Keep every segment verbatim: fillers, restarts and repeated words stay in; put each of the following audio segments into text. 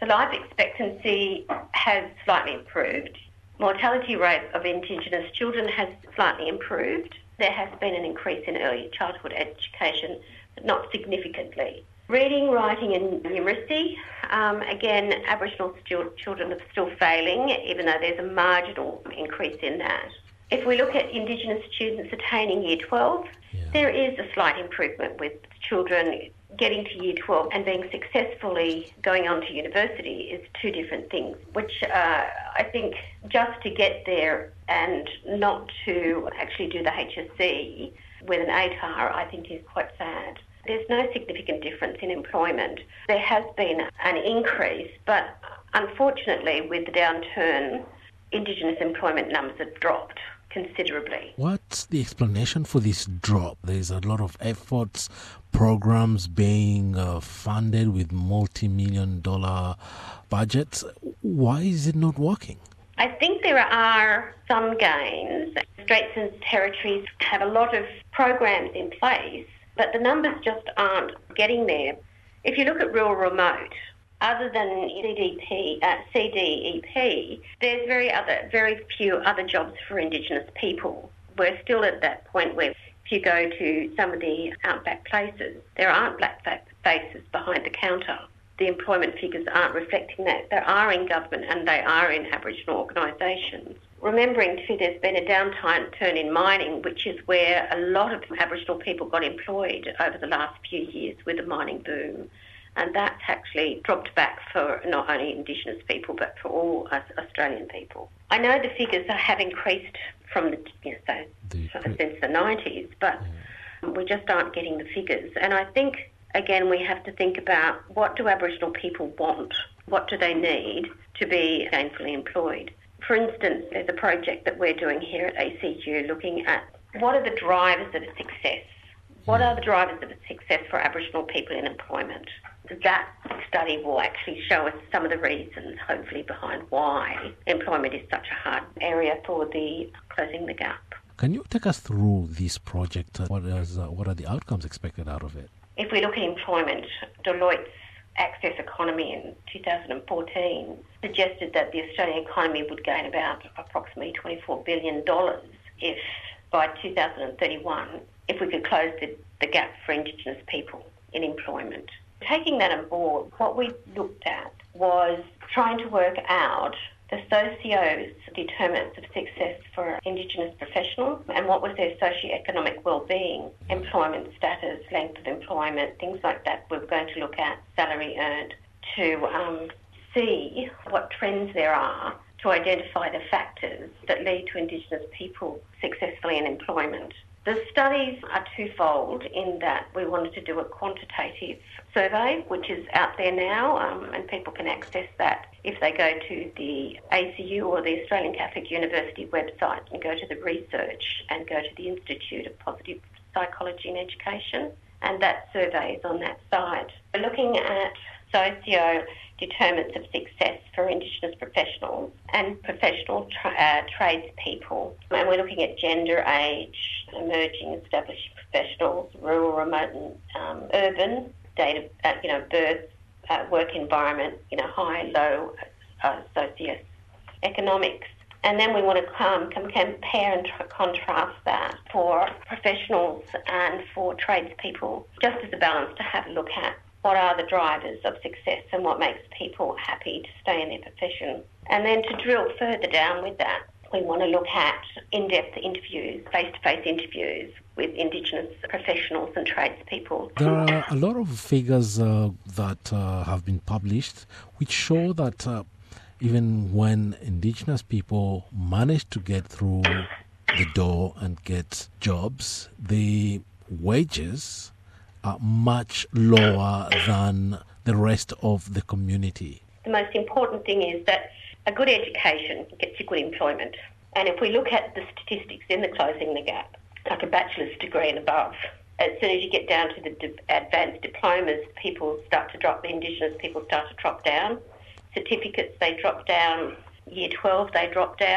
life expectancy has slightly improved. Mortality rate of Indigenous children has slightly improved. There has been an increase in early childhood education, but not significantly. Reading, writing and numeracy, um, again, Aboriginal stu- children are still failing, even though there's a marginal increase in that. If we look at Indigenous students attaining Year twelve, yeah. there is a slight improvement with children getting to Year twelve and being successfully going on to university is two different things, which uh, I think just to get there and not to actually do the H S C with an A T A R, I think is quite sad. There's no significant difference in employment. There has been an increase, but unfortunately with the downturn, Indigenous employment numbers have dropped considerably. What's the explanation for this drop? There's a lot of efforts, programs being uh, funded with multi-million dollar budgets. Why is it not working? I think there are some gains. Straits and Territories have a lot of programs in place, but the numbers just aren't getting there. If you look at rural remote, other than C D P, uh, C D E P, there's very other, very few other jobs for Indigenous people. We're still at that point where if you go to some of the outback places, there aren't black faces behind the counter. The employment figures aren't reflecting that. They are in government and they are in Aboriginal organisations. Remembering too, there's been a downturn in mining, which is where a lot of Aboriginal people got employed over the last few years with the mining boom. And that's actually dropped back for not only Indigenous people, but for all us Australian people. I know the figures have increased from the, you know, so, the, since the nineties, but yeah. we just aren't getting the figures. And I think, again, we have to think about what do Aboriginal people want? What do they need to be gainfully employed? For instance, there's a project that we're doing here at A C U looking at what are the drivers of success? What are the drivers of success for Aboriginal people in employment? That study will actually show us some of the reasons, hopefully, behind why employment is such a hard area for the closing the gap. Can you take us through this project? What is, uh, what are the outcomes expected out of it? If we look at employment, Deloitte's Access Economy in two thousand fourteen suggested that the Australian economy would gain about approximately twenty-four billion dollars if, by two thousand thirty-one, if we could close the, the gap for Indigenous people in employment. Taking that on board, what we looked at was trying to work out the socio-determinants of success for Indigenous professionals and what was their socio-economic well-being, employment status, length of employment, things like that. We're going to look at salary earned to um, see what trends there are to identify the factors that lead to Indigenous people successfully in employment. The studies are twofold in that we wanted to do a quantitative survey, which is out there now, um, and people can access that if they go to the A C U or the Australian Catholic University website and go to the research and go to the Institute of Positive Psychology and Education, and that survey is on that side. We're looking at socio determinants of success for Indigenous professionals and professional tra- uh, tradespeople. And we're looking at gender, age, emerging, established professionals, rural, remote and um, urban, date of, uh, you know, birth, uh, work environment, you know, high, low, uh, socio-economics. And then we want to come, come compare and tr- contrast that for professionals and for tradespeople, just as a balance to have a look at what are the drivers of success and what makes people happy to stay in their profession. And then to drill further down with that, we want to look at in-depth interviews, face-to-face interviews with Indigenous professionals and tradespeople. There are a lot of figures uh, that uh, have been published which show that uh, even when Indigenous people manage to get through the door and get jobs, the wages are much lower than the rest of the community. The most important thing is that a good education gets you good employment. And if we look at the statistics in the Closing the Gap, like a bachelor's degree and above, as soon as you get down to the d- advanced diplomas, people start to drop, the Indigenous people start to drop down. Certificates, they drop down. Year twelve, they drop down.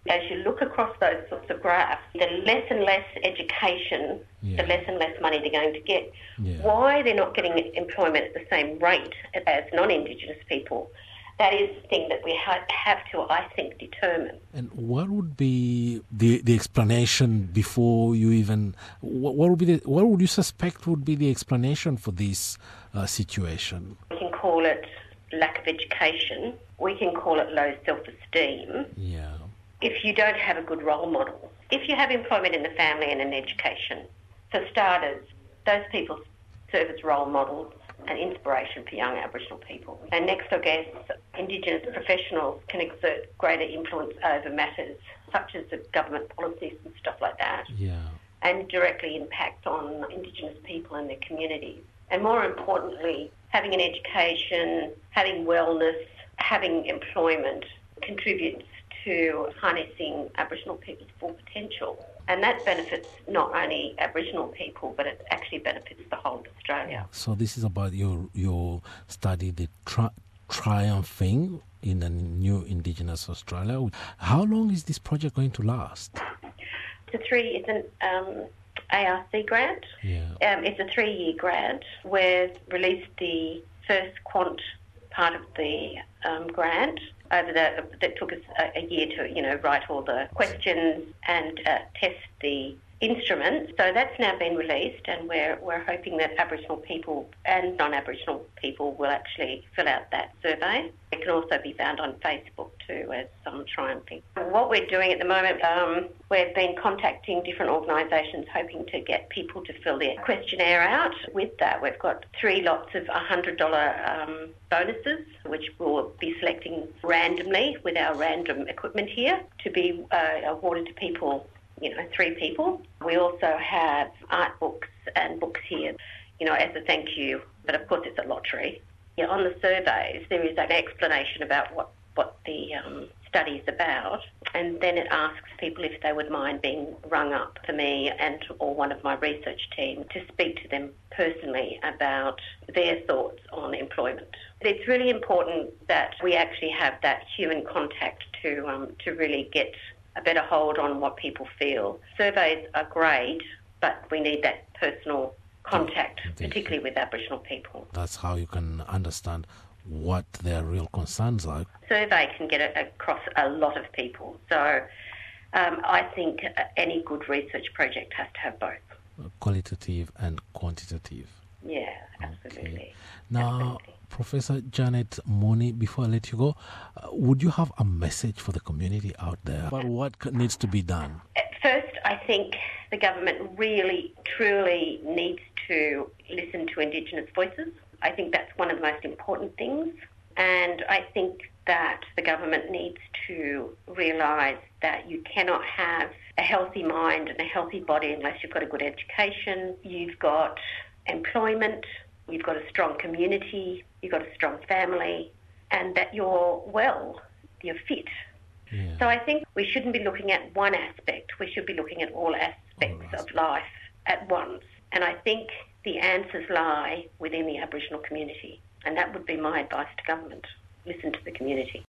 As you look across those sorts of graphs, the less and less education, yeah. the less and less money they're going to get. Yeah. Why they're not getting employment at the same rate as non-Indigenous people, that is the thing that we ha- have to, I think, determine. And what would be the the explanation before you even? What, what would be the, what would you suspect would be the explanation for this uh, situation? We can call it lack of education. We can call it low self-esteem. Yeah. If you don't have a good role model, if you have employment in the family and an education, for starters, those people serve as role models and inspiration for young Aboriginal people. And next, I guess, Indigenous professionals can exert greater influence over matters such as the government policies and stuff like that, Yeah. and directly impact on Indigenous people and their communities. And more importantly, having an education, having wellness, having employment contributes to harnessing Aboriginal people's full potential. And that benefits not only Aboriginal people, but it actually benefits the whole of Australia. So this is about your your study, the tri- triumphing in a new Indigenous Australia. How long is this project going to last? It's a three. It's an um, A R C grant. Yeah. Um, it's a three-year grant. We've released the first quant part of the um, grant over the that took us a, a year to you know write all the questions and uh, test the instruments. So that's now been released, and we're we're hoping that Aboriginal people and non-Aboriginal people will actually fill out that survey. It can also be found on Facebook too as some triumphing. What we're doing at the moment, um, we've been contacting different organisations hoping to get people to fill their questionnaire out. With that, we've got three lots of one hundred dollars um, bonuses, which we'll be selecting randomly with our random equipment here to be uh, awarded to people, you know, three people. We also have art books and books here, you know, as a thank you, but of course it's a lottery. Yeah, on the surveys, there is an explanation about what, what the um, study is about, and then it asks people if they would mind being rung up for me and or one of my research team to speak to them personally about their thoughts on employment. It's really important that we actually have that human contact to um, to really get a better hold on what people feel. Surveys are great, but we need that personal contact, particularly with Aboriginal people. That's how you can understand what their real concerns are. Survey can get it across a lot of people. So um, I think any good research project has to have both. Qualitative and quantitative. Yeah, absolutely. Okay. Now, absolutely. Professor Janet Mooney, before I let you go, uh, would you have a message for the community out there about what needs to be done? First, I think the government really, truly needs to listen to Indigenous voices. I think that's one of the most important things. And I think that the government needs to realise that you cannot have a healthy mind and a healthy body unless you've got a good education, you've got employment, you've got a strong community, you've got a strong family, and that you're well, you're fit. Yeah. So I think we shouldn't be looking at one aspect. We should be looking at all aspects All of life at once. And I think the answers lie within the Aboriginal community. And that would be my advice to government. Listen to the community.